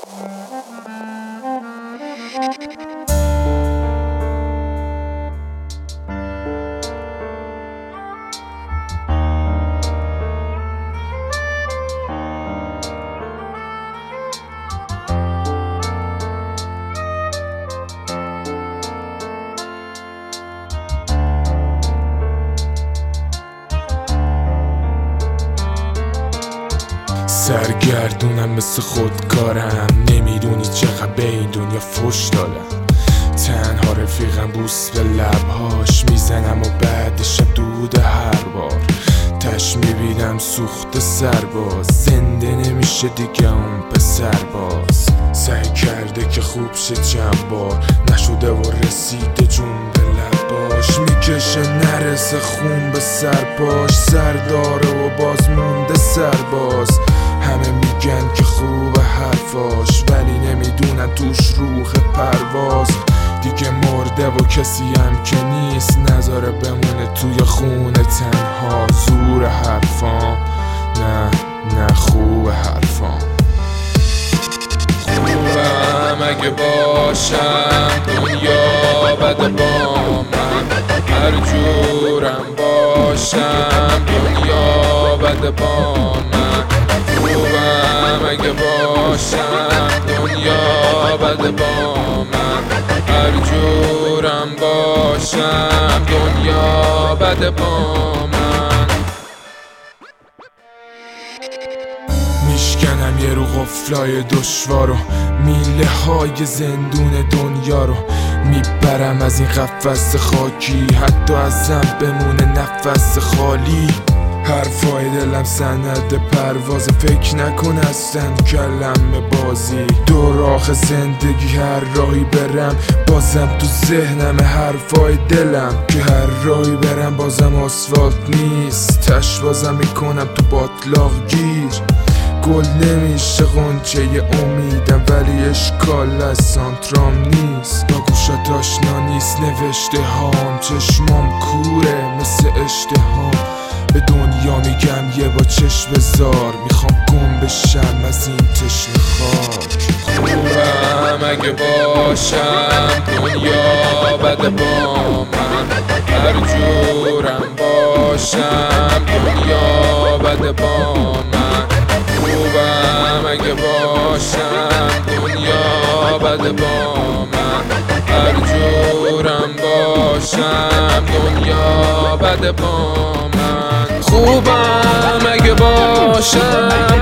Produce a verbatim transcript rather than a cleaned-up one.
سرگردونم مثل خودکارم، نمیدونی چقدر به این دنیا فش دادم. تنها رفیقم بوس به لبهاش میزنم و بعد شب دود هر بار تش میبینم سوخت سرباز، زنده نمیشه دیگه اون پسر باز. سعی کرده که خوب شه چند بار، نشده و رسیده جون به لباش. میکشه نرسه خون به سرپاش، سر داره و باز مونده سرباز. همه میگن که خوب حرفاش ولی نمیدونن توش روح پرواز. دیگه مرده و کسی هم که نیست نذاره بمونه توی خونه تنها. زور حرفام نه نه خوب حرفام. خوبم اگه باشم دنیا بده با من، هر جورم باشم دنیا بده با من. خوبم اگه باشم دنیا بده با من، هر جورم باشم دنیا بده با من. میشکنم یه رو قفلای دشوارو، میله های زندون دنیا رو میبرم از این قفس خاکی، حتی ازم بمونه نفس خالی. حرفای دلم سند پرواز، فکر نکن اصلا کلم بازی. دو راه زندگی هر راهی برم بازم تو ذهنم حرفای دلم، که هر راهی برم بازم آسفالت نیست. تش بازم میکنم تو باطلاق گیر، گل نمیشه غنچه امیدم ولی اشکال از سانترام نیست. با گوشات آشنا نیست نوشته هام، چشمام کوره مثل اشتهام. به دنیا میگم یه با چشم بزار، میخوام گم بشم از این تشنه خاک. خوبم اگه باشم دنیا بده با من، هر جورم باشم دنیا بده با من. خوبم اگه باشم دنیا بده با من، هر جورم باشم دنیا بده با من. خوبم اگه باشم